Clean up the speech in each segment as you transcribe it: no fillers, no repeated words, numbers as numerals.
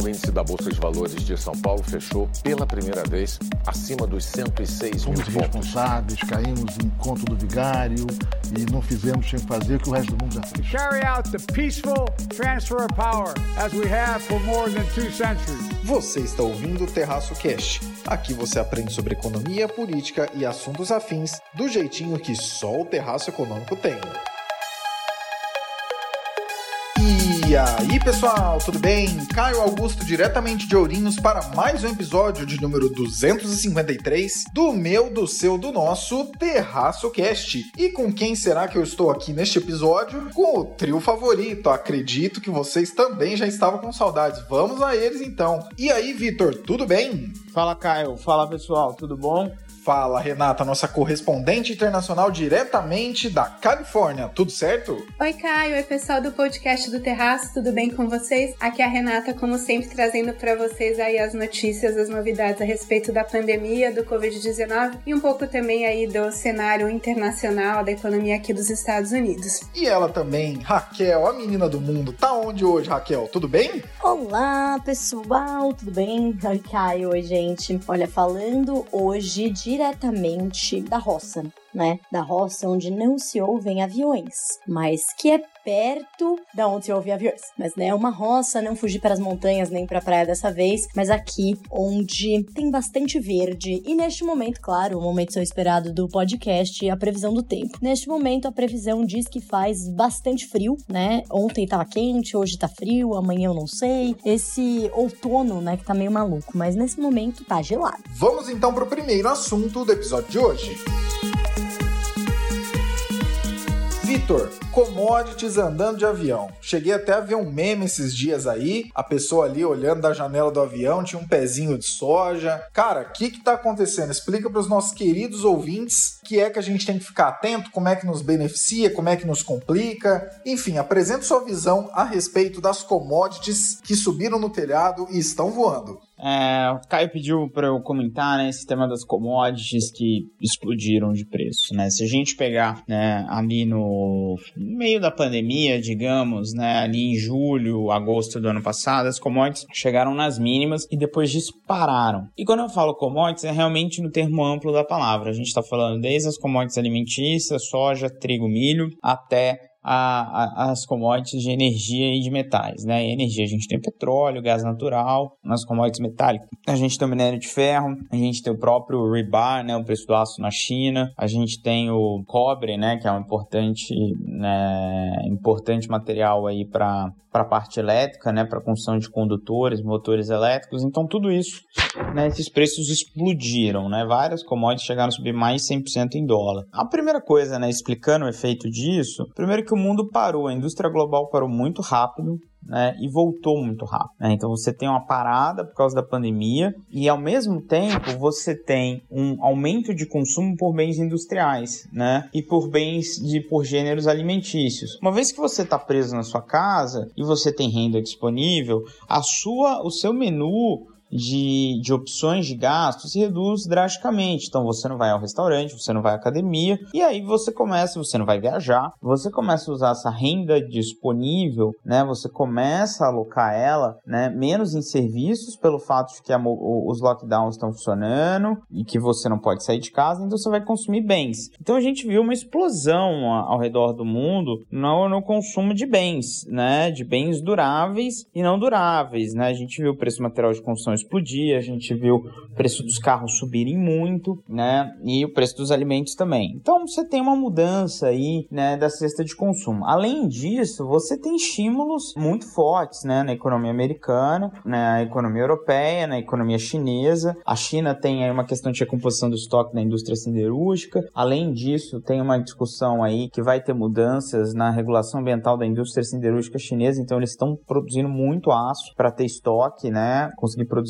o índice da Bolsa de Valores de São Paulo fechou pela primeira vez acima dos 106 mil pontos. Fomos responsáveis, caímos no conto do vigário e não fizemos sem fazer o que o resto do mundo já fez. Carry out the peaceful transfer of power as we have for more than 2 centuries. Você está ouvindo o Terraço Cast. Aqui você aprende sobre economia, política e assuntos afins do jeitinho que só o Terraço Econômico tem. E aí, pessoal, tudo bem? Caio Augusto, diretamente de Ourinhos, para mais um episódio de número 253 do meu, do seu, do nosso Terraço Cast. E com quem será que eu estou aqui neste episódio? Com o trio favorito. Acredito que vocês também já estavam com saudades. Vamos a eles, então. E aí, Vitor, tudo bem? Fala, Caio. Fala, pessoal. Tudo bom? Fala, Renata, nossa correspondente internacional diretamente da Califórnia. Tudo certo? Oi, Caio. Oi, pessoal do podcast do Terraço. Tudo bem com vocês? Aqui é a Renata, como sempre, trazendo para vocês aí as notícias, as novidades a respeito da pandemia, do Covid-19 e um pouco também aí do cenário internacional da economia aqui dos Estados Unidos. E ela também, Raquel, a menina do mundo. Tá onde hoje, Raquel? Tudo bem? Olá, pessoal. Tudo bem? Oi, Caio. Oi, gente. Olha, falando hoje diretamente da roça, né? Da roça onde não se ouvem aviões, mas que é perto da onde se ouvem aviões. Mas, né, uma roça, não fugir para as montanhas nem para a praia dessa vez, mas aqui onde tem bastante verde. E neste momento, claro, o momento tão esperado do podcast, a previsão do tempo. Neste momento, a previsão diz que faz bastante frio, né? Ontem tava quente, hoje tá frio, amanhã eu não sei. Esse outono, né, que tá meio maluco, mas nesse momento tá gelado. Vamos então pro primeiro assunto do episódio de hoje. Vitor, commodities andando de avião. Cheguei até a ver um meme esses dias aí, a pessoa ali olhando da janela do avião, tinha um pezinho de soja. Cara, o que tá acontecendo? Explica para os nossos queridos ouvintes o que é que a gente tem que ficar atento, como é que nos beneficia, como é que nos complica. Enfim, apresente sua visão a respeito das commodities que subiram no telhado e estão voando. O Caio pediu para eu comentar, né, esse tema das commodities que explodiram de preço, né? Se a gente pegar, né, ali no meio da pandemia, digamos, né, ali em julho, agosto do ano passado, as commodities chegaram nas mínimas e depois dispararam. E quando eu falo commodities, é realmente no termo amplo da palavra. A gente está falando desde as commodities alimentícias, soja, trigo, milho, até as commodities de energia e de metais, né? E energia, a gente tem petróleo, gás natural, nas commodities metálicas. A gente tem o minério de ferro, a gente tem o próprio rebar, né? O preço do aço na China, a gente tem o cobre, né? Que é um importante material aí para a parte elétrica, né? Para construção de condutores, motores elétricos. Então, tudo isso, né? Esses preços explodiram, né? Várias commodities chegaram a subir mais 100% em dólar. A primeira coisa, né? Explicando o efeito disso, primeiro que o mundo parou, a indústria global parou muito rápido, né, e voltou muito rápido, né? Então você tem uma parada por causa da pandemia e ao mesmo tempo você tem um aumento de consumo por bens industriais, né, e por gêneros alimentícios. Uma vez que você está preso na sua casa e você tem renda disponível, o seu menu de opções de gasto se reduz drasticamente. Então você não vai ao restaurante, você não vai à academia, e aí você não vai viajar, você começa a usar essa renda disponível, né? Você começa a alocar ela, né, menos em serviços pelo fato de que os lockdowns estão funcionando e que você não pode sair de casa, então você vai consumir bens. Então a gente viu uma explosão ao redor do mundo no consumo de bens, né? De bens duráveis e não duráveis, né? A gente viu o preço do material de construção explodir, a gente viu o preço dos carros subirem muito, né, e o preço dos alimentos também. Então, você tem uma mudança aí, né, da cesta de consumo. Além disso, você tem estímulos muito fortes, né, na economia americana, na economia europeia, na economia chinesa. A China tem aí uma questão de recomposição do estoque da indústria siderúrgica. Além disso, tem uma discussão aí que vai ter mudanças na regulação ambiental da indústria siderúrgica chinesa, então eles estão produzindo muito aço para ter estoque, né, conseguir produzir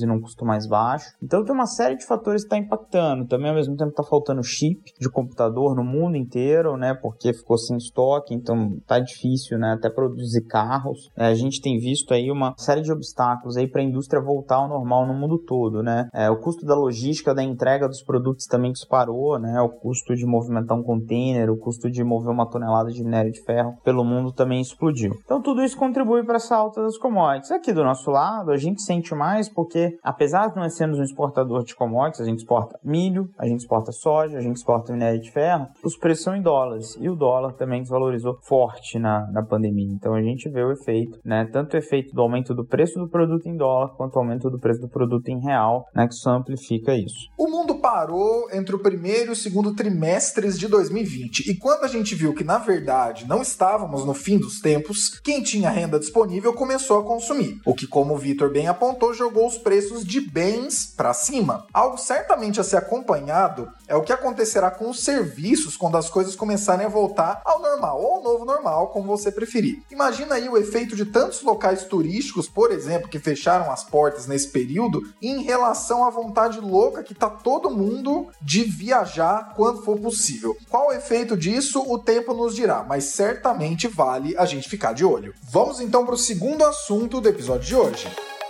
produzir num custo mais baixo. Então tem uma série de fatores que está impactando. Também ao mesmo tempo está faltando chip de computador no mundo inteiro, né? Porque ficou sem estoque, então tá difícil, né? Até produzir carros. A gente tem visto aí uma série de obstáculos aí para a indústria voltar ao normal no mundo todo, né? O custo da logística, da entrega dos produtos também disparou, né? O custo de movimentar um container, o custo de mover uma tonelada de minério de ferro pelo mundo também explodiu. Então tudo isso contribui para essa alta das commodities. Aqui do nosso lado, a gente sente mais porque, apesar de nós sermos um exportador de commodities, a gente exporta milho, a gente exporta soja, a gente exporta minério de ferro, os preços são em dólares. E o dólar também desvalorizou forte na pandemia. Então a gente vê o efeito, né? Tanto o efeito do aumento do preço do produto em dólar, quanto o aumento do preço do produto em real, né? Que só amplifica isso. O mundo parou entre o primeiro e o segundo trimestres de 2020. E quando a gente viu que, na verdade, não estávamos no fim dos tempos, quem tinha renda disponível começou a consumir. O que, como o Vitor bem apontou, jogou os preços de bens para cima. Algo certamente a ser acompanhado é o que acontecerá com os serviços quando as coisas começarem a voltar ao normal, ou ao novo normal, como você preferir. Imagina aí o efeito de tantos locais turísticos, por exemplo, que fecharam as portas nesse período, em relação à vontade louca que tá todo mundo de viajar quando for possível. Qual o efeito disso? O tempo nos dirá, mas certamente vale a gente ficar de olho. Vamos então para o segundo assunto do episódio de hoje.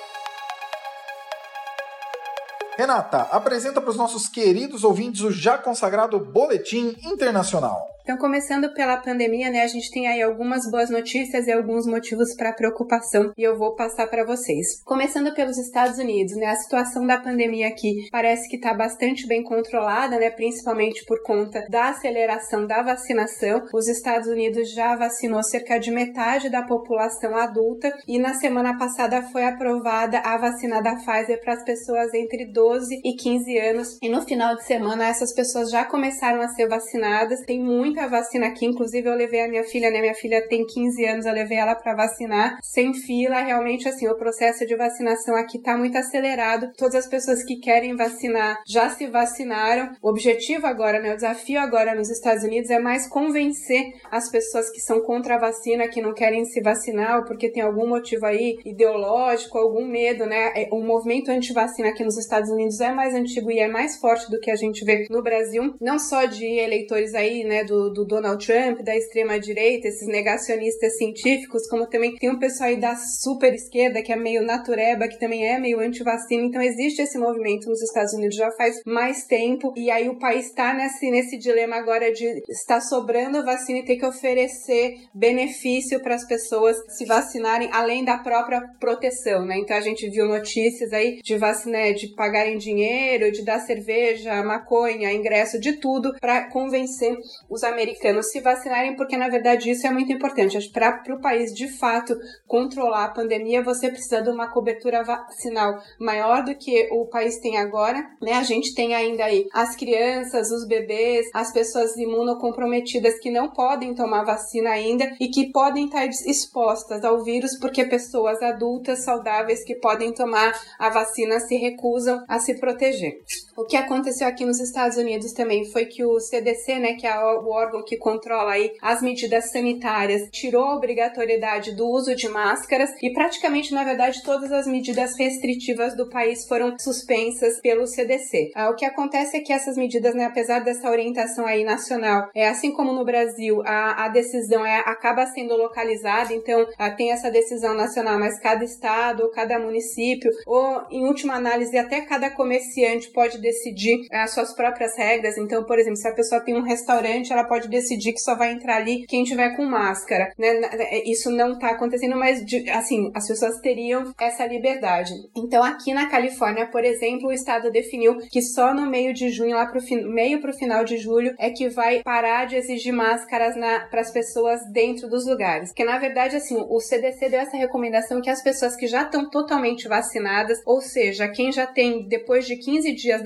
Renata, apresenta para os nossos queridos ouvintes o já consagrado Boletim Internacional. Então, começando pela pandemia, né, a gente tem aí algumas boas notícias e alguns motivos para preocupação e eu vou passar para vocês. Começando pelos Estados Unidos, né, a situação da pandemia aqui parece que está bastante bem controlada, né, principalmente por conta da aceleração da vacinação. Os Estados Unidos já vacinou cerca de metade da população adulta e na semana passada foi aprovada a vacina da Pfizer para as pessoas entre 12 e 15 anos e no final de semana essas pessoas já começaram a ser vacinadas. Tem muita vacina aqui, inclusive eu levei a minha filha, né? Minha filha tem 15 anos, eu levei ela para vacinar sem fila. Realmente, assim, o processo de vacinação aqui tá muito acelerado. Todas as pessoas que querem vacinar já se vacinaram. O objetivo agora, né? O desafio agora nos Estados Unidos é mais convencer as pessoas que são contra a vacina, que não querem se vacinar ou porque tem algum motivo aí ideológico, algum medo, né? O movimento anti-vacina aqui nos Estados Unidos é mais antigo e é mais forte do que a gente vê no Brasil. Não só de eleitores aí, né? Do Donald Trump, da extrema-direita, esses negacionistas científicos, como também tem um pessoal aí da super-esquerda, que é meio natureba, que também é meio anti-vacina. Então existe esse movimento nos Estados Unidos já faz mais tempo, e aí o país está nesse dilema agora de estar sobrando vacina e ter que oferecer benefício para as pessoas se vacinarem, além da própria proteção, né? Então a gente viu notícias aí de vacina, de pagarem dinheiro, de dar cerveja, maconha, ingresso, de tudo, para convencer os americanos se vacinarem, porque na verdade isso é muito importante. Para o país de fato controlar a pandemia, você precisa de uma cobertura vacinal maior do que o país tem agora, né? A gente tem ainda aí as crianças, os bebês, as pessoas imunocomprometidas que não podem tomar vacina ainda e que podem estar expostas ao vírus porque pessoas adultas saudáveis que podem tomar a vacina se recusam a se proteger. O que aconteceu aqui nos Estados Unidos também foi que o CDC, né, que é o órgão que controla aí as medidas sanitárias, tirou a obrigatoriedade do uso de máscaras e praticamente, na verdade, todas as medidas restritivas do país foram suspensas pelo CDC. O que acontece é que essas medidas, né, apesar dessa orientação aí nacional, assim como no Brasil, a decisão acaba sendo localizada, então tem essa decisão nacional, mas cada estado, cada município, ou em última análise até cada comerciante pode decidir as suas próprias regras. Então, por exemplo, se a pessoa tem um restaurante, ela pode decidir que só vai entrar ali quem tiver com máscara, né? Isso não tá acontecendo, mas assim, as pessoas teriam essa liberdade. Então, aqui na Califórnia, por exemplo, o estado definiu que só no meio de junho, lá pro final de julho, é que vai parar de exigir máscaras para as pessoas dentro dos lugares. Porque, na verdade, assim, o CDC deu essa recomendação que as pessoas que já estão totalmente vacinadas, ou seja, quem já tem, depois de 15 dias da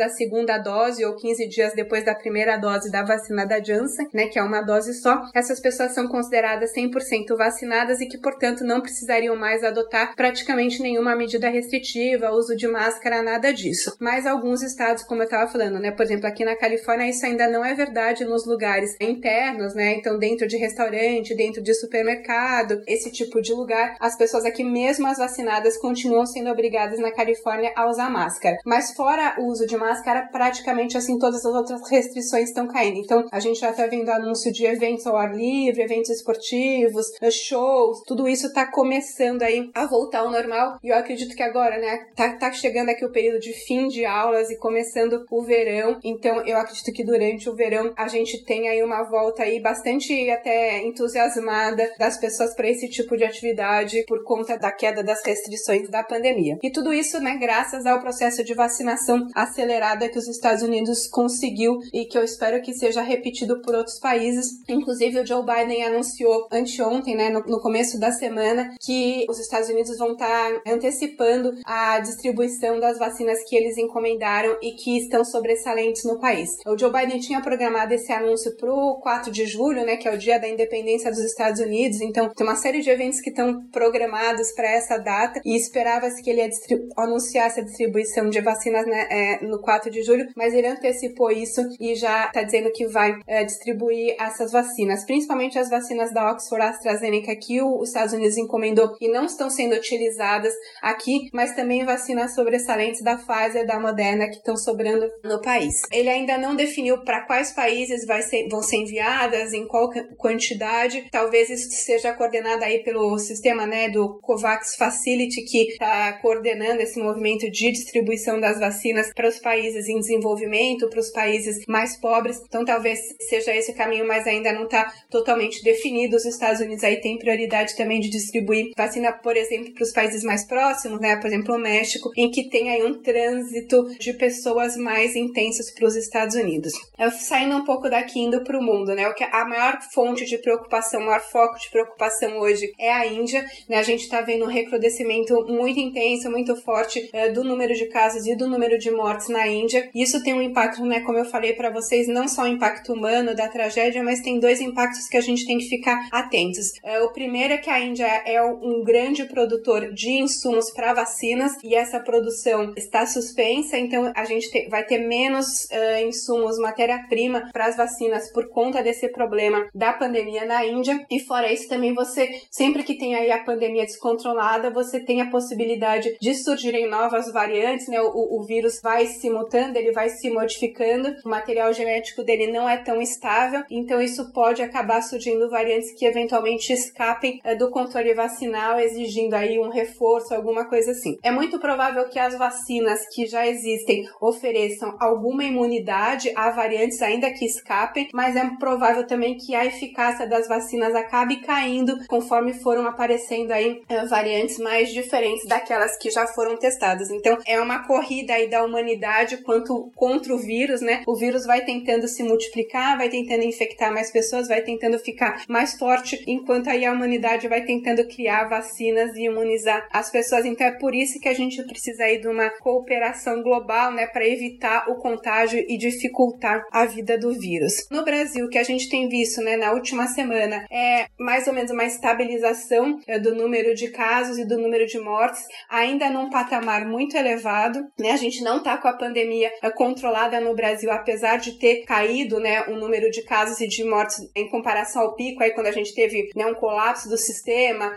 da segunda dose ou 15 dias depois da primeira dose da vacina da Janssen, né, que é uma dose só, essas pessoas são consideradas 100% vacinadas e que, portanto, não precisariam mais adotar praticamente nenhuma medida restritiva, uso de máscara, nada disso. Mas alguns estados, como eu estava falando, né, por exemplo, aqui na Califórnia, isso ainda não é verdade nos lugares internos, né, então dentro de restaurante, dentro de supermercado, esse tipo de lugar, as pessoas aqui, mesmo as vacinadas, continuam sendo obrigadas na Califórnia a usar máscara. Mas fora o uso de máscara, praticamente assim todas as outras restrições estão caindo. Então a gente já está vendo anúncio de eventos ao ar livre, eventos esportivos, shows, tudo isso está começando aí a voltar ao normal, e eu acredito que agora, né, tá chegando aqui o período de fim de aulas e começando o verão, então eu acredito que durante o verão a gente tem aí uma volta aí bastante até entusiasmada das pessoas para esse tipo de atividade por conta da queda das restrições da pandemia. E tudo isso, né, graças ao processo de vacinação acelerada que os Estados Unidos conseguiu e que eu espero que seja repetido por outros países. Inclusive o Joe Biden anunciou anteontem, né, no começo da semana, que os Estados Unidos vão estar antecipando a distribuição das vacinas que eles encomendaram e que estão sobressalentes no país. O Joe Biden tinha programado esse anúncio para o 4 de julho, né, que é o dia da independência dos Estados Unidos, então tem uma série de eventos que estão programados para essa data e esperava-se que ele ia anunciar essa distribuição de vacinas, né, no 4 de julho, mas ele antecipou isso e já está dizendo que vai distribuir essas vacinas, principalmente as vacinas da Oxford AstraZeneca que os Estados Unidos encomendou e não estão sendo utilizadas aqui, mas também vacinas sobressalentes da Pfizer e da Moderna que estão sobrando no país. Ele ainda não definiu para quais países vão ser enviadas, em qual quantidade, talvez isso seja coordenado aí pelo sistema, né, do COVAX Facility, que está coordenando esse movimento de distribuição das vacinas para os países em desenvolvimento, para os países mais pobres, então talvez seja esse o caminho, mas ainda não está totalmente definido. Os Estados Unidos aí tem prioridade também de distribuir vacina, por exemplo, para os países mais próximos, né, por exemplo, o México, em que tem aí um trânsito de pessoas mais intensos para os Estados Unidos. Saindo um pouco daqui, indo para o mundo, né, o que a maior fonte de preocupação, o maior foco de preocupação hoje é a Índia, né, a gente está vendo um recrudescimento muito intenso, muito forte do número de casos e do número de mortes na Índia. Isso tem um impacto, né, como eu falei para vocês, não só o impacto humano da tragédia, mas tem dois impactos que a gente tem que ficar atentos. O primeiro é que a Índia é um grande produtor de insumos para vacinas e essa produção está suspensa, então a gente vai ter menos insumos, matéria-prima para as vacinas por conta desse problema da pandemia na Índia. E fora isso também sempre que tem aí a pandemia descontrolada, você tem a possibilidade de surgirem novas variantes, né? O vírus vai se mutando, ele vai se modificando, o material genético dele não é tão estável, então isso pode acabar surgindo variantes que eventualmente escapem do controle vacinal, exigindo aí um reforço, alguma coisa assim. É muito provável que as vacinas que já existem ofereçam alguma imunidade a variantes ainda que escapem, mas é provável também que a eficácia das vacinas acabe caindo conforme foram aparecendo aí variantes mais diferentes daquelas que já foram testadas. Então é uma corrida aí da humanidade contra o vírus, né? O vírus vai tentando se multiplicar, vai tentando infectar mais pessoas, vai tentando ficar mais forte, enquanto aí a humanidade vai tentando criar vacinas e imunizar as pessoas. Então é por isso que a gente precisa aí de uma cooperação global, né, para evitar o contágio e dificultar a vida do vírus. No Brasil, o que a gente tem visto, né, na última semana é mais ou menos uma estabilização do número de casos e do número de mortes, ainda num patamar muito elevado, né? A gente não está com a pandemia controlada no Brasil, apesar de ter caído, né, o número de casos e de mortes em comparação ao pico, aí quando a gente teve, né, um colapso do sistema,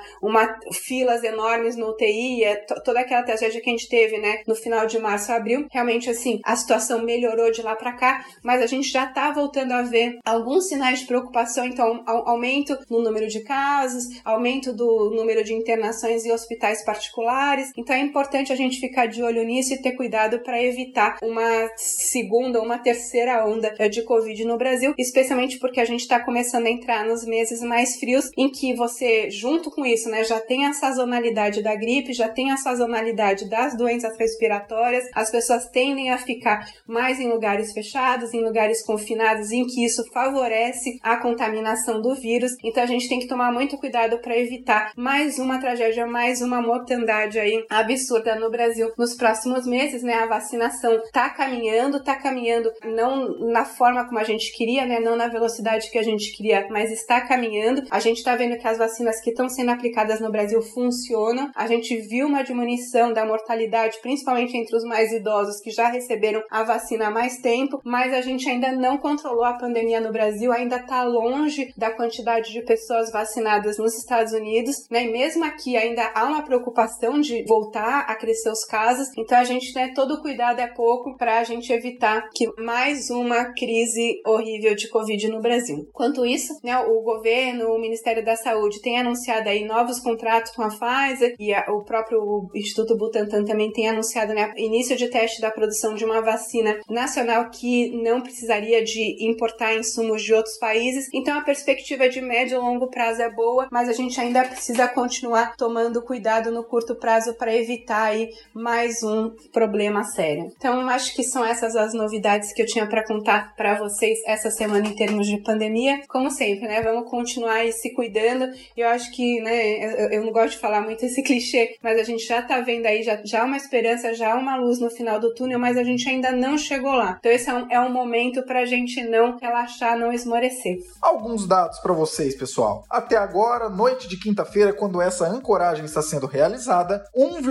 filas enormes no UTI, toda aquela tragédia que a gente teve, né, no final de março, abril, realmente, assim, a situação melhorou de lá para cá, mas a gente já está voltando a ver alguns sinais de preocupação, então, aumento no número de casos, aumento do número de internações em hospitais particulares, então é importante a gente ficar de olho nisso e ter cuidado para evitar uma segunda ou uma terceira onda de Covid no Brasil, especialmente porque a gente está começando a entrar nos meses mais frios, em que você, junto com isso, né, já tem a sazonalidade da gripe, já tem a sazonalidade das doenças respiratórias, as pessoas tendem a ficar mais em lugares fechados, em lugares confinados, em que isso favorece a contaminação do vírus, então a gente tem que tomar muito cuidado para evitar mais uma tragédia, mais uma mortandade aí absurda no Brasil nos próximos meses, né? A vacinação vacinação tá caminhando não na forma como a gente queria, né? Não na velocidade que a gente queria, mas está caminhando. A gente tá vendo que as vacinas que estão sendo aplicadas no Brasil funcionam. A gente viu uma diminuição da mortalidade, principalmente entre os mais idosos que já receberam a vacina há mais tempo, mas a gente ainda não controlou a pandemia no Brasil, ainda está longe da quantidade de pessoas vacinadas nos Estados Unidos, né? E mesmo aqui ainda há uma preocupação de voltar a crescer os casos, então a gente, né, todo cuidado é pouco para a gente evitar que mais uma crise horrível de Covid no Brasil. Enquanto isso, né, o governo, o Ministério da Saúde tem anunciado aí novos contratos com a Pfizer e o próprio Instituto Butantan também tem anunciado, né, início de teste da produção de uma vacina nacional que não precisaria de importar insumos de outros países. Então a perspectiva de médio e longo prazo é boa, mas a gente ainda precisa continuar tomando cuidado no curto prazo para evitar aí mais um problema sério. Então acho que são essas as novidades que eu tinha para contar para vocês essa semana em termos de pandemia. Como sempre, né, vamos continuar aí se cuidando. Eu acho que, né, eu não gosto de falar muito esse clichê, mas a gente já tá vendo aí, já há uma esperança, já há uma luz no final do túnel, mas a gente ainda não chegou lá. Então esse é um momento pra gente não relaxar, não esmorecer. Alguns dados para vocês, pessoal. Até agora, noite de quinta-feira, quando essa ancoragem está sendo realizada,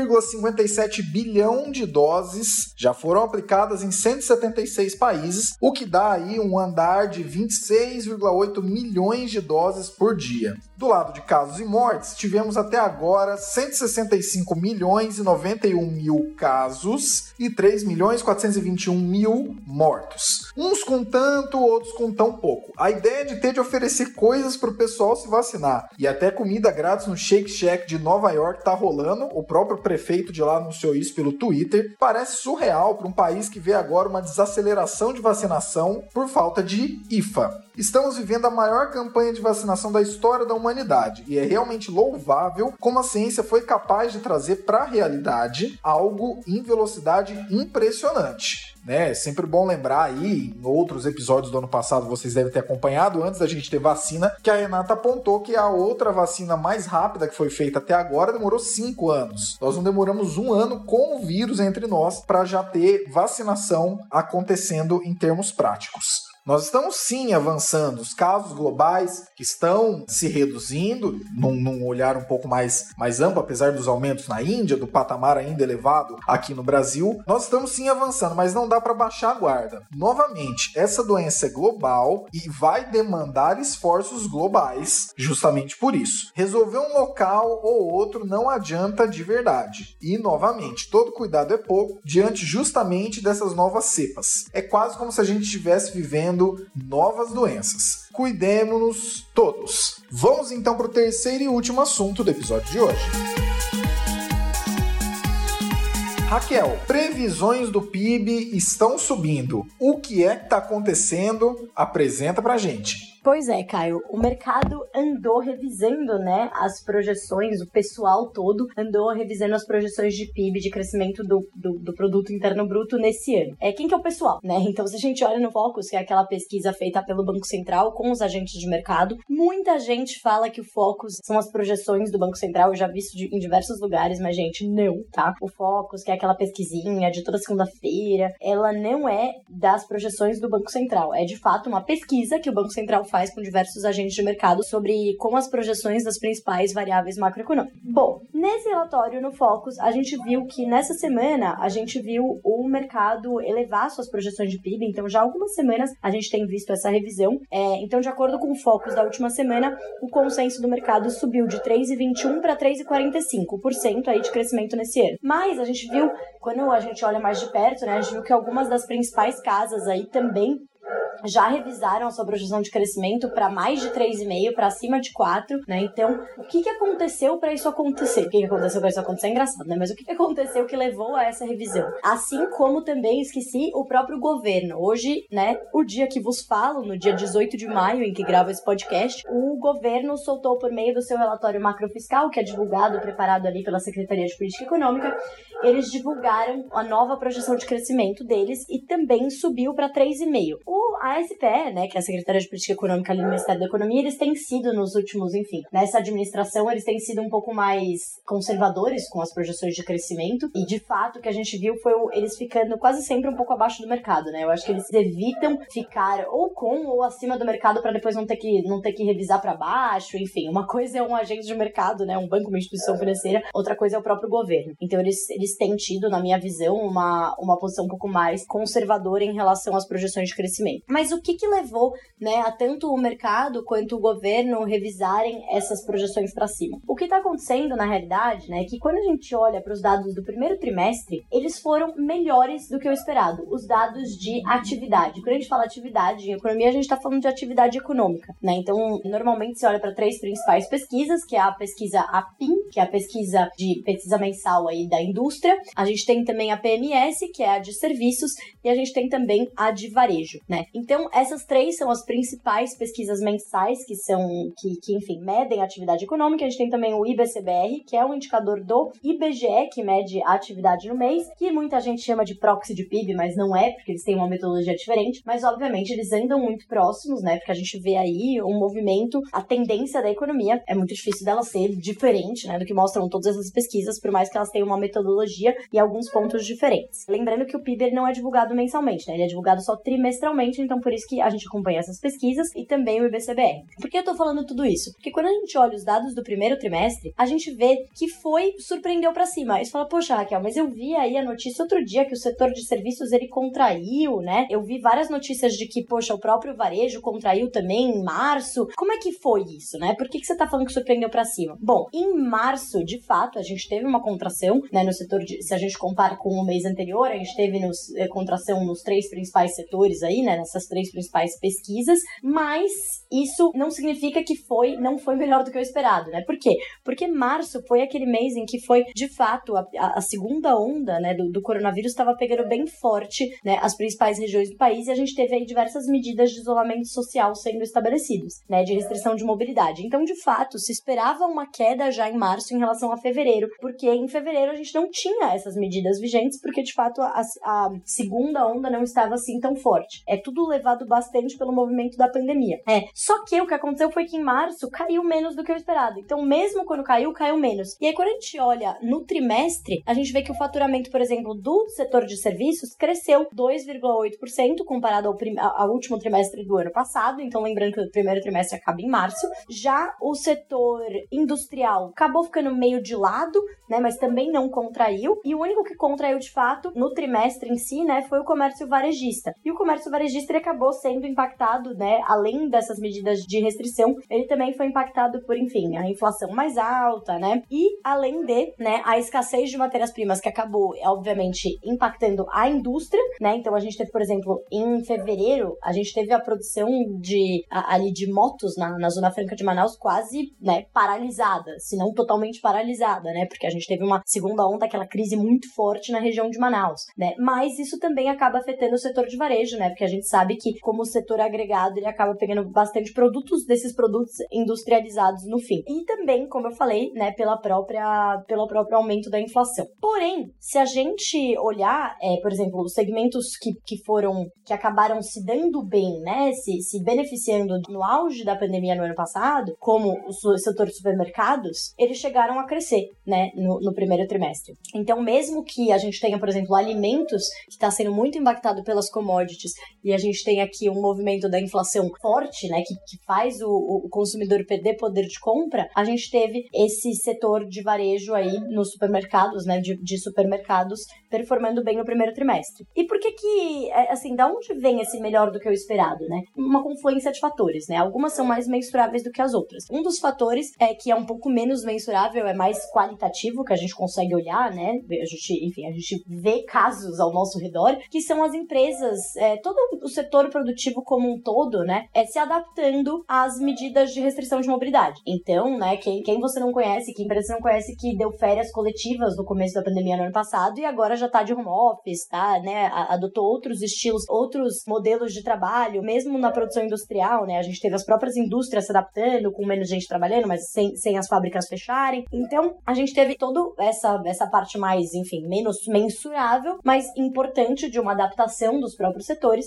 1,57 bilhão de doses já foram aplicadas em 176 países, o que dá aí um andar de 26,8 milhões de doses por dia. Do lado de casos e mortes, tivemos até agora 165 milhões e 91 mil casos e 3 milhões 421 mil mortos. Uns com tanto, outros com tão pouco. A ideia de ter de oferecer coisas para o pessoal se vacinar e até comida grátis no Shake Shack de Nova York tá rolando, o próprio prefeito de lá anunciou isso pelo Twitter, parece surreal para um país que vê agora uma desaceleração de vacinação por falta de IFA. Estamos vivendo a maior campanha de vacinação da história da humanidade e é realmente louvável como a ciência foi capaz de trazer para a realidade algo em velocidade impressionante. É sempre bom lembrar aí, em outros episódios do ano passado vocês devem ter acompanhado, antes da gente ter vacina, que a Renata apontou que a outra vacina mais rápida que foi feita até agora demorou 5 anos. Nós não demoramos 1 ano com o vírus entre nós para já ter vacinação acontecendo em termos práticos. Nós estamos sim avançando, os casos globais que estão se reduzindo, num olhar um pouco mais amplo, apesar dos aumentos na Índia, do patamar ainda elevado aqui no Brasil, nós estamos sim avançando, mas não dá para baixar a guarda. Novamente, essa doença é global e vai demandar esforços globais, justamente por isso. Resolver um local ou outro não adianta de verdade. E, novamente, todo cuidado é pouco diante justamente dessas novas cepas. É quase como se a gente estivesse vivendo novas doenças. Cuidemos-nos todos. Vamos então para o terceiro e último assunto do episódio de hoje. Raquel, previsões do PIB estão subindo. O que é que está acontecendo? Apresenta pra gente. Pois é, Caio, o mercado andou revisando, né, as projeções, o pessoal todo andou revisando as projeções de PIB, de crescimento do Produto Interno Bruto nesse ano. Quem que é o pessoal, né? Então, se a gente olha no Focus, que é aquela pesquisa feita pelo Banco Central com os agentes de mercado, muita gente fala que o Focus são as projeções do Banco Central, eu já vi isso em diversos lugares, mas, gente, não, tá? O Focus, que é aquela pesquisinha de toda segunda-feira, ela não é das projeções do Banco Central, é de fato uma pesquisa que o Banco Central faz com diversos agentes de mercado sobre como as projeções das principais variáveis macroeconômicas. Bom, nesse relatório no Focus, a gente viu que nessa semana a gente viu o mercado elevar suas projeções de PIB, então já há algumas semanas a gente tem visto essa revisão. Então, de acordo com o Focus da última semana, o consenso do mercado subiu de 3,21% para 3,45% aí de crescimento nesse ano. Mas a gente viu, quando a gente olha mais de perto, né, a gente viu que algumas das principais casas aí também já revisaram a sua projeção de crescimento para mais de 3,5%, para acima de 4%, né? Então, o que aconteceu para isso acontecer? O que aconteceu para isso acontecer é engraçado, né? Mas o que aconteceu que levou a essa revisão? Assim como também, esqueci, o próprio governo. Hoje, né, o dia que vos falo, no dia 18 de maio, em que gravo esse podcast, o governo soltou por meio do seu relatório macrofiscal, que é divulgado, preparado ali pela Secretaria de Política Econômica, eles divulgaram a nova projeção de crescimento deles e também subiu para 3,5%. a SPE, né, que é a Secretaria de Política Econômica ali no Ministério da Economia, eles têm sido nos últimos, enfim, nessa administração, eles têm sido um pouco mais conservadores com as projeções de crescimento, e de fato o que a gente viu foi eles ficando quase sempre um pouco abaixo do mercado, né? Eu acho que eles evitam ficar ou com ou acima do mercado para depois não ter que revisar para baixo, enfim, uma coisa é um agente de mercado, né, um banco, uma instituição financeira, outra coisa é o próprio governo. Então eles têm tido, na minha visão, uma posição um pouco mais conservadora em relação às projeções de crescimento. Mas o que levou, né, a tanto o mercado quanto o governo revisarem essas projeções para cima? O que está acontecendo, na realidade, né, é que quando a gente olha para os dados do primeiro trimestre, eles foram melhores do que o esperado, os dados de atividade. Quando a gente fala atividade em economia, a gente está falando de atividade econômica, né? Então, normalmente você olha para 3 principais pesquisas, que é a pesquisa APIM, que é a pesquisa mensal aí da indústria. A gente tem também a PMS, que é a de serviços, e a gente tem também a de varejo, né? Então, essas 3 são as principais pesquisas mensais que enfim, medem a atividade econômica. A gente tem também o IBCBR, que é um indicador do IBGE, que mede a atividade no mês, que muita gente chama de proxy de PIB, mas não é, porque eles têm uma metodologia diferente, mas obviamente eles andam muito próximos, né? Porque a gente vê aí um movimento, a tendência da economia é muito difícil dela ser diferente, né, do que mostram todas essas pesquisas, por mais que elas tenham uma metodologia e alguns pontos diferentes. Lembrando que o PIB não é divulgado mensalmente, né? Ele é divulgado só trimestralmente, então por isso que a gente acompanha essas pesquisas e também o IBCBR. Por que eu tô falando tudo isso? Porque quando a gente olha os dados do primeiro trimestre, a gente vê que surpreendeu pra cima. Aí você fala, poxa, Raquel, mas eu vi aí a notícia outro dia que o setor de serviços, ele contraiu, né? Eu vi várias notícias de que, poxa, o próprio varejo contraiu também em março. Como é que foi isso, né? Por que você tá falando que surpreendeu pra cima? Bom, em março, de fato, a gente teve uma contração, né, no setor se a gente compara com o mês anterior, a gente teve contração nos 3 principais setores aí, né, nessas 3 principais pesquisas, mas isso não significa que não foi melhor do que o esperado, né? Por quê? Porque março foi aquele mês em que foi, de fato, a segunda onda, né, do coronavírus estava pegando bem forte, né, as principais regiões do país, e a gente teve aí diversas medidas de isolamento social sendo estabelecidos, né, de restrição de mobilidade. Então, de fato, se esperava uma queda já em março em relação a fevereiro, porque em fevereiro a gente não tinha essas medidas vigentes, porque, de fato, a segunda onda não estava assim tão forte. É tudo levado bastante pelo movimento da pandemia. Só que o que aconteceu foi que em março caiu menos do que o esperado. Então, mesmo quando caiu menos. E aí, quando a gente olha no trimestre, a gente vê que o faturamento, por exemplo, do setor de serviços cresceu 2,8% comparado ao último trimestre do ano passado. Então, lembrando que o primeiro trimestre acaba em março. Já o setor industrial acabou ficando meio de lado, né, mas também não contraiu. E o único que contraiu, de fato, no trimestre em si, né, foi o comércio varejista. E o comércio varejista, ele acabou sendo impactado, né, além dessas medidas de restrição, ele também foi impactado por, enfim, a inflação mais alta, né, e além de, né, a escassez de matérias-primas que acabou, obviamente, impactando a indústria, né, então a gente teve, por exemplo, em fevereiro, a gente teve a produção de motos na Zona Franca de Manaus quase, né, paralisada, se não totalmente paralisada, né, porque a gente teve uma segunda onda, aquela crise muito forte na região de Manaus, né, mas isso também acaba afetando o setor de varejo, né, porque a gente sabe que como o setor agregado, ele acaba pegando bastante produtos desses produtos industrializados no fim. E também, como eu falei, né, pelo próprio aumento da inflação. Porém, se a gente olhar, por exemplo, os segmentos que acabaram se dando bem, né, se beneficiando no auge da pandemia no ano passado, como o setor de supermercados, eles chegaram a crescer, né, no primeiro trimestre. Então, mesmo que a gente tenha, por exemplo, alimentos, que está sendo muito impactado pelas commodities, e a gente tem aqui um movimento da inflação forte, né, que faz o consumidor perder poder de compra, a gente teve esse setor de varejo aí nos supermercados, né, de supermercados, performando bem no primeiro trimestre. E por que assim, da onde vem esse melhor do que o esperado, né? Uma confluência de fatores, né? Algumas são mais mensuráveis do que as outras. Um dos fatores que é um pouco menos mensurável, é mais qualitativo, que a gente consegue olhar, né? A gente vê casos ao nosso redor, que são as empresas, todo o setor produtivo como um todo, né? Se adaptando às medidas de restrição de mobilidade. Então, né, quem você não conhece, que empresa você não conhece, que deu férias coletivas no começo da pandemia no ano passado e agora já tá de home office, tá, né? Adotou outros estilos, outros modelos de trabalho, mesmo na produção industrial, né? A gente teve as próprias indústrias se adaptando, com menos gente trabalhando, mas sem as fábricas fecharem. Então, a gente teve toda essa parte mais, enfim, menos mensurável, mas importante de uma adaptação dos próprios setores. E aí,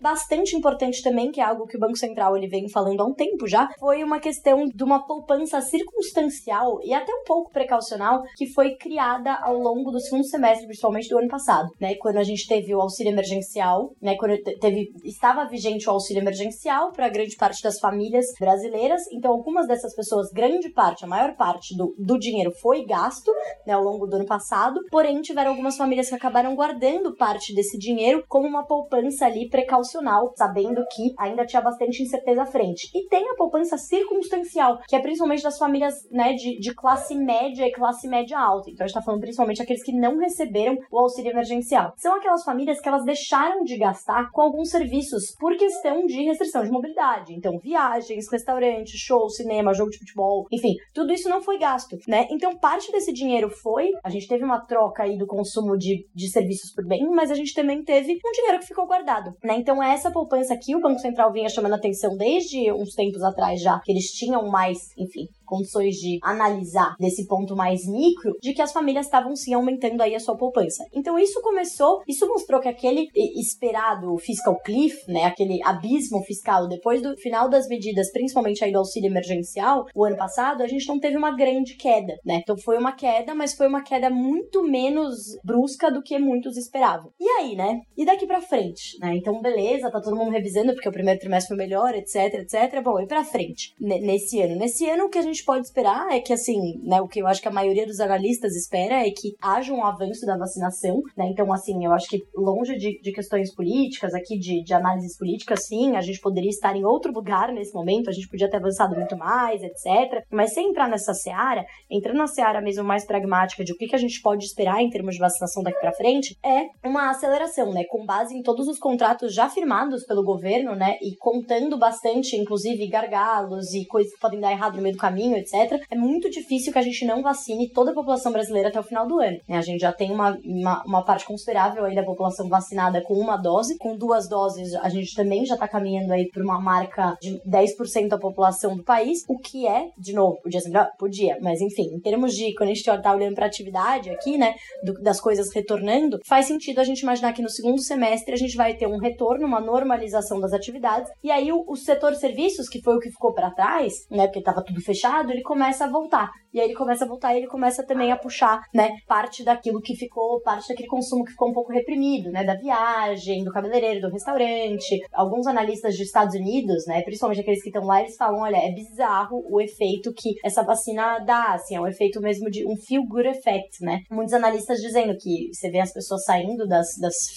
bastante importante também, que é algo que o Banco Central ele vem falando há um tempo já, foi uma questão de uma poupança circunstancial e até um pouco precaucional que foi criada ao longo do segundo semestre, principalmente do ano passado, né? Quando a gente teve o auxílio emergencial, né? Quando estava vigente o auxílio emergencial para grande parte das famílias brasileiras, então algumas dessas pessoas, grande parte, a maior parte do dinheiro foi gasto, né, ao longo do ano passado, porém tiveram algumas famílias que acabaram guardando parte desse dinheiro como uma poupança ali precaucional, sabendo que ainda tinha bastante incerteza à frente. E tem a poupança circunstancial, que é principalmente das famílias, né, de classe média e classe média alta. Então a gente tá falando principalmente aqueles que não receberam o auxílio emergencial. São aquelas famílias que elas deixaram de gastar com alguns serviços por questão de restrição de mobilidade. Então viagens, restaurantes, show, cinema, jogo de futebol, enfim, tudo isso não foi gasto, né? Então parte desse dinheiro a gente teve uma troca aí do consumo de serviços por bem, mas a gente também teve um dinheiro que ficou guardado, né? Então essa poupança aqui, o Banco Central vinha chamando atenção desde uns tempos atrás já, que eles tinham mais, enfim, condições de analisar desse ponto mais micro, de que as famílias estavam sim aumentando aí a sua poupança. Então isso mostrou que aquele esperado fiscal cliff, né, aquele abismo fiscal depois do final das medidas, principalmente aí do auxílio emergencial, o ano passado, a gente não teve uma grande queda, né? Então foi uma queda, mas foi uma queda muito menos brusca do que muitos esperavam. E aí, né? E daqui pra frente, né? Então beleza, tá todo mundo revisando porque o primeiro trimestre foi melhor, etc. Bom, e pra frente, nesse ano? Nesse ano o que a gente pode esperar é que, assim, né, o que eu acho que a maioria dos analistas espera é que haja um avanço da vacinação, né? Então, assim, eu acho que longe de questões políticas, aqui de análises políticas, sim, a gente poderia estar em outro lugar nesse momento, a gente podia ter avançado muito mais, etc. Mas sem entrar nessa seara, entrando na seara mesmo mais pragmática de o que a gente pode esperar em termos de vacinação daqui pra frente, é uma aceleração, né? Com base em todos os contratos já firmados pelo governo, né? E contando bastante, inclusive, gargalos e coisas que podem dar errado no meio do caminho, etc. É muito difícil que a gente não vacine toda a população brasileira até o final do ano, né? A gente já tem uma parte considerável aí da população vacinada com uma dose, com 2 doses a gente também já tá caminhando aí por uma marca de 10% da população do país, o que é, de novo, podia ser melhor? Podia, mas enfim, em termos de, quando a gente tá olhando pra atividade aqui, né, das coisas retornando, faz sentido a gente imaginar que no segundo semestre a gente vai ter um retorno, uma normalização das atividades, e aí o setor serviços, que foi o que ficou pra trás, né, porque tava tudo fechado, ele começa a voltar. E aí ele começa a voltar e ele começa também a puxar, né, parte daquilo que ficou, parte daquele consumo que ficou um pouco reprimido, né, da viagem, do cabeleireiro, do restaurante. Alguns analistas dos Estados Unidos, né, principalmente aqueles que estão lá, eles falam, olha, é bizarro o efeito que essa vacina dá, assim, é um efeito mesmo de um feel-good effect, né. Muitos analistas dizendo que você vê as pessoas saindo das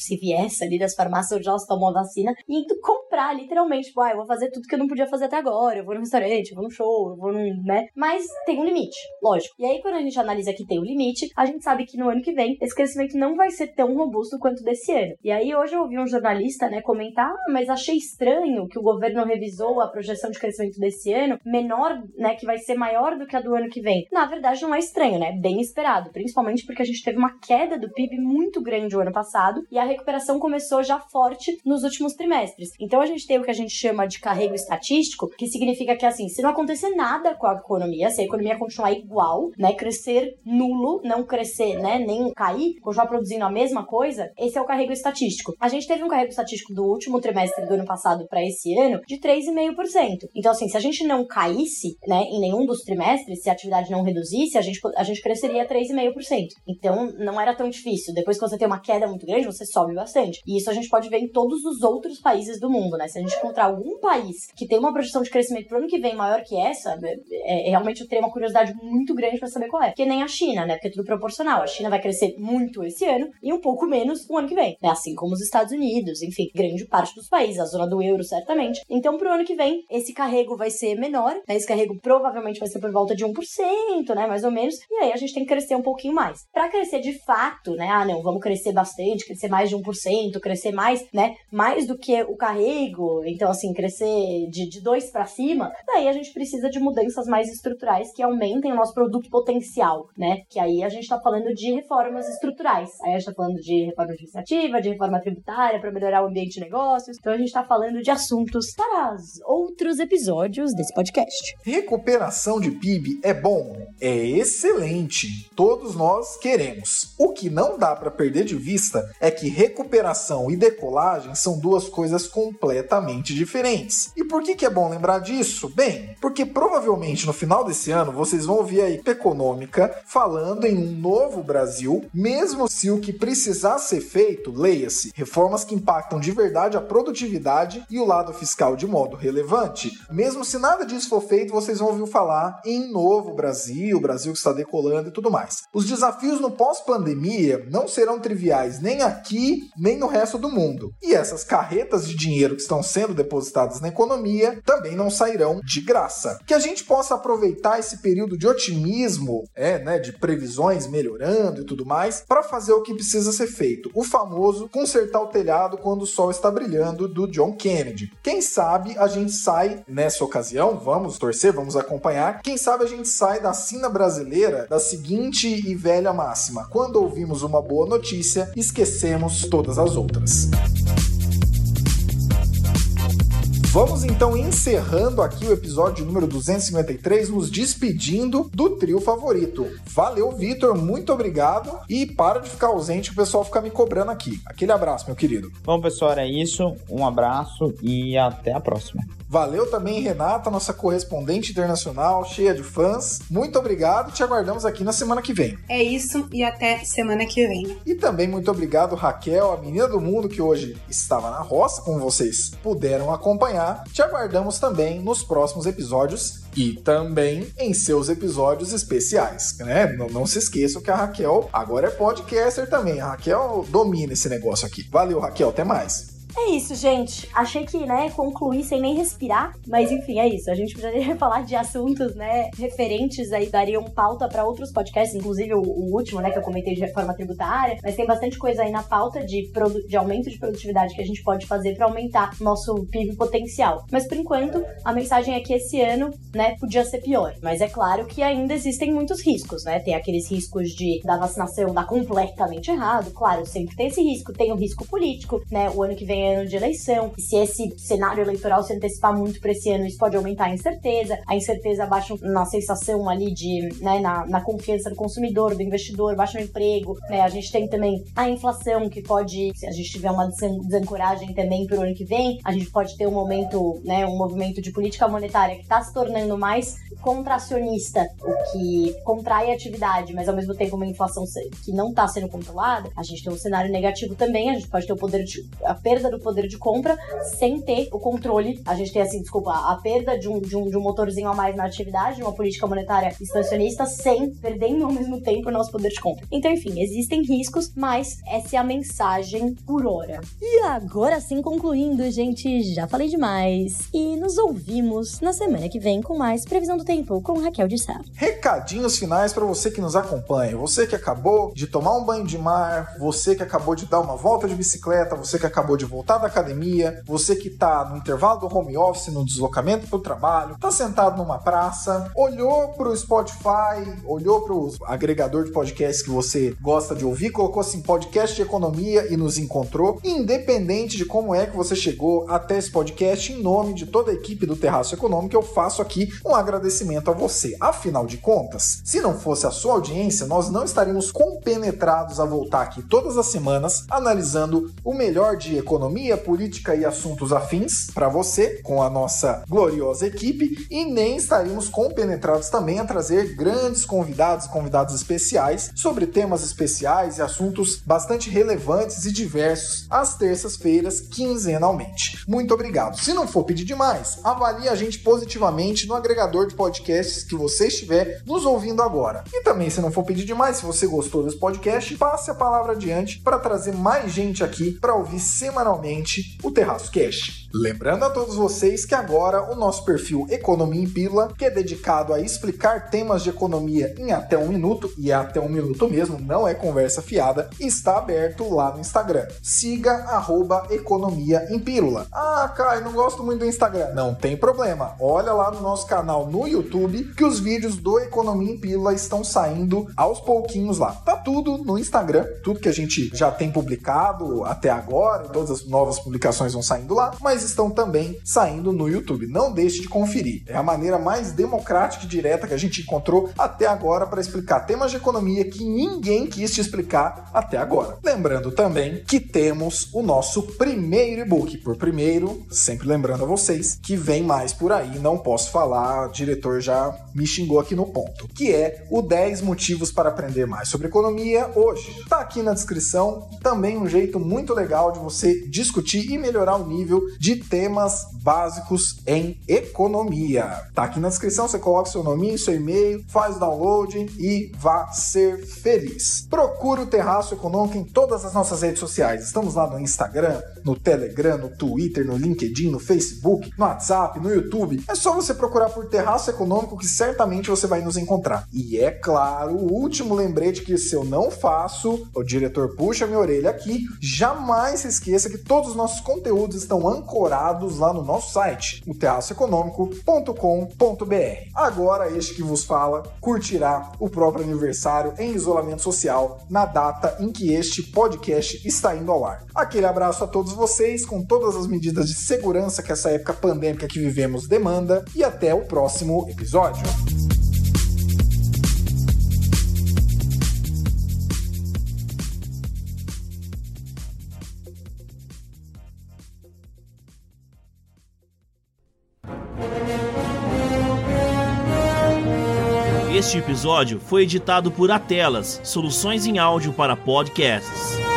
CVS ali, das farmácias onde elas tomam a vacina, e indo comprar, literalmente, tipo, eu vou fazer tudo que eu não podia fazer até agora, eu vou no restaurante, eu vou no show, eu vou no, né, mas tem um limite, lógico. E aí, quando a gente analisa que tem um limite, a gente sabe que no ano que vem, esse crescimento não vai ser tão robusto quanto desse ano. E aí, hoje eu ouvi um jornalista, né, comentar, mas achei estranho que o governo revisou a projeção de crescimento desse ano menor, né, que vai ser maior do que a do ano que vem. Na verdade, não é estranho, né, bem esperado, principalmente porque a gente teve uma queda do PIB muito grande o ano passado e a recuperação começou já forte nos últimos trimestres. Então, a gente tem o que a gente chama de carrego estatístico, que significa que, assim, se não acontecer nada com a economia, se a economia continuar igual, né, crescer nulo, não crescer, né, nem cair, continuar produzindo a mesma coisa, esse é o carrego estatístico. A gente teve um carrego estatístico do último trimestre do ano passado para esse ano de 3,5%. Então, assim, se a gente não caísse, né, em nenhum dos trimestres, se a atividade não reduzisse, a gente cresceria 3,5%. Então, não era tão difícil. Depois que você tem uma queda muito grande, você sobe bastante. E isso a gente pode ver em todos os outros países do mundo, né? Se a gente encontrar algum país que tem uma projeção de crescimento pro ano que vem maior que essa, realmente eu teria uma curiosidade muito grande pra saber qual é. Porque nem a China, né? Porque é tudo proporcional. A China vai crescer muito esse ano e um pouco menos o ano que vem, né? Assim como os Estados Unidos, enfim, grande parte dos países, a zona do euro, certamente. Então, pro ano que vem, esse carrego vai ser menor, né? Esse carrego provavelmente vai ser por volta de 1%, né? Mais ou menos. E aí a gente tem que crescer um pouquinho mais. Pra crescer de fato, né? Não, vamos crescer bastante, crescer mais de 1%, crescer mais, né? Mais do que o carrego. Então, assim, crescer de 2 pra cima. Daí a gente precisa de mudanças mais mais estruturais que aumentem o nosso produto potencial, né? Que aí a gente está falando de reformas estruturais. Aí a gente está falando de reforma administrativa, de reforma tributária para melhorar o ambiente de negócios. Então a gente está falando de assuntos para os outros episódios desse podcast. Recuperação de PIB é bom? É excelente. Todos nós queremos. O que não dá para perder de vista é que recuperação e decolagem são duas coisas completamente diferentes. E por que é bom lembrar disso? Bem, porque provavelmente no final desse ano vocês vão ouvir a equipe econômica falando em um novo Brasil, mesmo se o que precisar ser feito, leia-se, reformas que impactam de verdade a produtividade e o lado fiscal de modo relevante. Mesmo se nada disso for feito, vocês vão ouvir falar em novo Brasil, Brasil que está decolando e tudo mais. Os desafios no pós-pandemia não serão triviais nem aqui, nem no resto do mundo. E essas carretas de dinheiro que estão sendo depositadas na economia também não sairão de graça. Que a gente possa aproveitar esse período de otimismo, de previsões melhorando e tudo mais, para fazer o que precisa ser feito. O famoso consertar o telhado quando o sol está brilhando, do John Kennedy. Quem sabe a gente sai, nessa ocasião, vamos torcer, vamos acompanhar, quem sabe a gente sai da sina brasileira da seguinte e velha máxima: quando ouvimos uma boa notícia, esquecemos todas as outras. Vamos então encerrando aqui o episódio número 253, nos despedindo do trio favorito. Valeu, Vitor, muito obrigado e para de ficar ausente, o pessoal fica me cobrando aqui. Aquele abraço, meu querido. Bom, pessoal, é isso. Um abraço e até a próxima. Valeu também, Renata, nossa correspondente internacional, cheia de fãs. Muito obrigado e te aguardamos aqui na semana que vem. É isso e até semana que vem. E também muito obrigado, Raquel, a menina do mundo que hoje estava na roça, como vocês puderam acompanhar. Te aguardamos também nos próximos episódios e também em seus episódios especiais, né? Não se esqueçam que a Raquel agora é podcaster também. A Raquel domina esse negócio aqui. Valeu, Raquel, até mais. É isso, gente. Achei que, concluí sem nem respirar, mas enfim, é isso. A gente precisaria falar de assuntos, referentes aí, dariam pauta para outros podcasts, inclusive o último, que eu comentei de reforma tributária, mas tem bastante coisa aí na pauta de aumento de produtividade que a gente pode fazer para aumentar nosso PIB potencial. Mas por enquanto, a mensagem é que esse ano, podia ser pior. Mas é claro que ainda existem muitos riscos, Tem aqueles riscos da vacinação dar completamente errado, claro, sempre tem esse risco. Tem o risco político, O ano que vem é ano de eleição, e se esse cenário eleitoral se antecipar muito para esse ano, isso pode aumentar a incerteza baixa na sensação ali de, na confiança do consumidor, do investidor, baixa no emprego, a gente tem também a inflação que pode, se a gente tiver uma desancoragem também pro ano que vem, a gente pode ter um movimento de política monetária que está se tornando mais contracionista, o que contrai a atividade, mas ao mesmo tempo uma inflação que não está sendo controlada, a gente tem um cenário negativo também, a gente pode ter a perda do poder de compra sem ter o controle, a gente tem a perda de um motorzinho a mais na atividade, uma política monetária expansionista, sem perdendo ao mesmo tempo o nosso poder de compra. Então, enfim, existem riscos, mas essa é a mensagem por hora. E agora sim, concluindo, gente, já falei demais. E nos ouvimos na semana que vem com mais Previsão do Tempo com Raquel de Sá. Recadinhos finais para você que nos acompanha. Você que acabou de tomar um banho de mar, você que acabou de dar uma volta de bicicleta, você que acabou de voltar da academia, você que tá no intervalo do home office, no deslocamento pro trabalho, tá sentado numa praça, olhou pro Spotify, olhou pro agregador de podcasts que você gosta de ouvir, colocou assim, podcast de economia e nos encontrou. Independente de como é que você chegou até esse podcast, em nome de toda a equipe do Terraço Econômico, eu faço aqui um agradecimento a você. Afinal de contas, se não fosse a sua audiência, nós não estaríamos compenetrados a voltar aqui todas as semanas, analisando o melhor de economia, política e assuntos afins para você, com a nossa gloriosa equipe, e nem estaríamos compenetrados também a trazer grandes convidados e convidadas especiais sobre temas especiais e assuntos bastante relevantes e diversos às terças-feiras, quinzenalmente. Muito obrigado. Se não for pedir demais, avalie a gente positivamente no agregador de podcasts que você estiver nos ouvindo agora. E também, se não for pedir demais, se você gostou desse podcast, passe a palavra adiante para trazer mais gente aqui para ouvir semanalmente semanalmente o Terraço Cash. Lembrando a todos vocês que agora o nosso perfil Economia em Pílula, que é dedicado a explicar temas de economia em até 1 minuto, e é até 1 minuto mesmo, não é conversa fiada, está aberto lá no Instagram. Siga @Economia em Pílula. Ah, Caio, não gosto muito do Instagram. Não tem problema. Olha lá no nosso canal no YouTube que os vídeos do Economia em Pílula estão saindo aos pouquinhos lá. Tá tudo no Instagram, tudo que a gente já tem publicado até agora, todas as novas publicações vão saindo lá, mas estão também saindo no YouTube. Não deixe de conferir. É a maneira mais democrática e direta que a gente encontrou até agora para explicar temas de economia que ninguém quis te explicar até agora. Lembrando também que temos o nosso primeiro e-book. Por primeiro, sempre lembrando a vocês que vem mais por aí, não posso falar, o diretor já me xingou aqui no ponto, que é o 10 motivos para aprender mais sobre economia hoje. Tá aqui na descrição, também um jeito muito legal de você discutir e melhorar o nível de temas básicos em economia. Tá aqui na descrição, você coloca seu nome, seu e-mail, faz o download e vá ser feliz. Procure o Terraço Econômico em todas as nossas redes sociais. Estamos lá no Instagram, no Telegram, no Twitter, no LinkedIn, no Facebook, no WhatsApp, no YouTube. É só você procurar por Terraço Econômico que certamente você vai nos encontrar. E é claro, o último lembrete que se eu não faço, o diretor puxa minha orelha aqui, jamais se esqueça que todos os nossos conteúdos estão ancorados lá no nosso site, o terraçoeconômico.com.br. Agora este que vos fala curtirá o próprio aniversário em isolamento social na data em que este podcast está indo ao ar. Aquele abraço a todos vocês, com todas as medidas de segurança que essa época pandêmica que vivemos demanda, e até o próximo episódio. Este episódio foi editado por Atelas, soluções em áudio para podcasts.